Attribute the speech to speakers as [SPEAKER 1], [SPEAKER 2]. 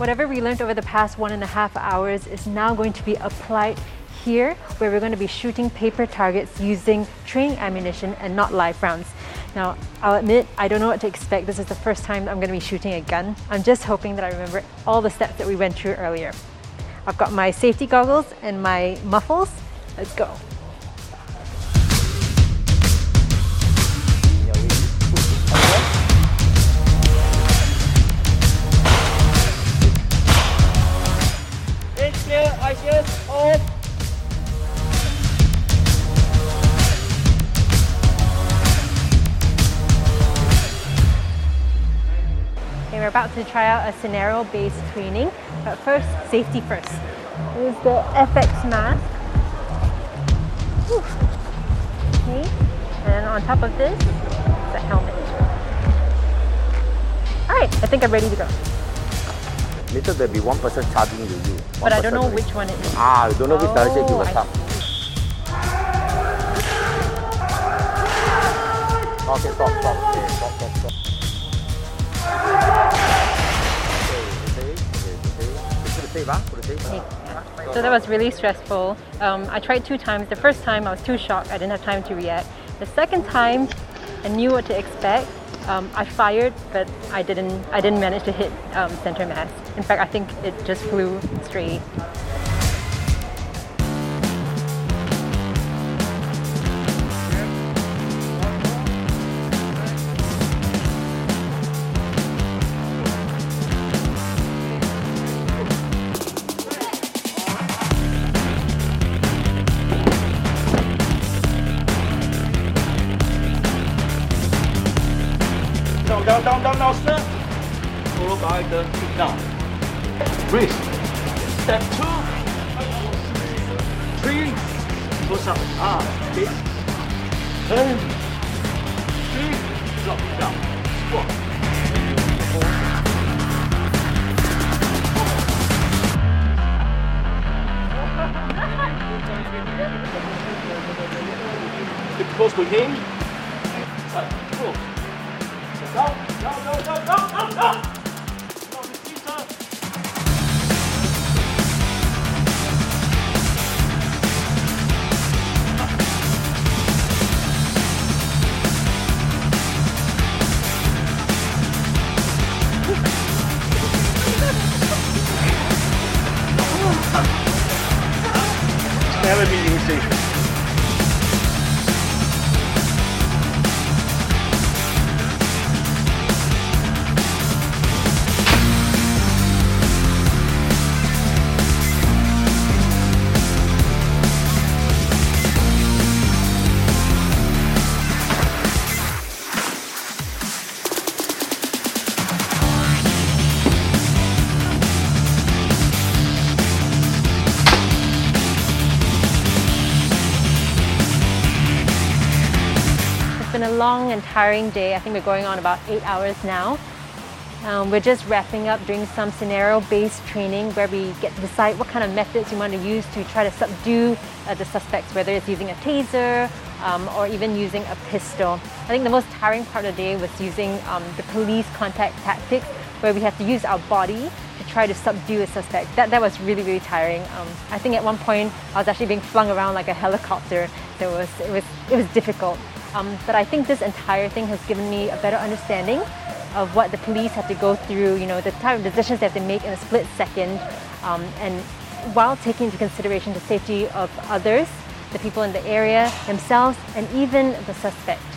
[SPEAKER 1] Whatever we learned over the past 1.5 hours is now going to be applied here, where we're going to be shooting paper targets using training ammunition and not live rounds. Now, I'll admit, I don't know what to expect. This is the first time I'm going to be shooting a gun. I'm just hoping that I remember all the steps that we went through earlier. I've got my safety goggles and my muffles. Let's go.
[SPEAKER 2] It's clear, eyes clear, hold.
[SPEAKER 1] Okay, we're about to try out a scenario-based training, but first, safety first. Here's the FX mask. Whew. Okay, and on top of this, the helmet. Alright, I think I'm ready to go.
[SPEAKER 3] Later there'll be one person charging with you.
[SPEAKER 1] But I don't know which one it is.
[SPEAKER 3] Ah, you don't know which direction you will come. Okay, stop. Okay, stop.
[SPEAKER 1] So that was really stressful. I tried 2 times. The first time I was too shocked, I didn't have time to react. The second time, I knew what to expect. I fired, but I didn't manage to hit center mass. In fact, I think it just flew straight.
[SPEAKER 2] Down, sir. Follow by the kick down. Breathe. Step 2. 3. Push up. Okay. Turn. 3. Drop down. 4. Keep close to him. Side. Close. Go! Never been easy.
[SPEAKER 1] It's been a long and tiring day. I think we're going on about 8 hours now. We're just wrapping up doing some scenario-based training where we get to decide what kind of methods we want to use to try to subdue the suspects, whether it's using a taser or even using a pistol. I think the most tiring part of the day was using the police contact tactics, where we have to use our body to try to subdue a suspect. That was really, really tiring. I think at one point I was actually being flung around like a helicopter. So it was difficult. But I think this entire thing has given me a better understanding of what the police have to go through, you know, the type of decisions they have to make in a split second, and while taking into consideration the safety of others, the people in the area themselves, and even the suspect.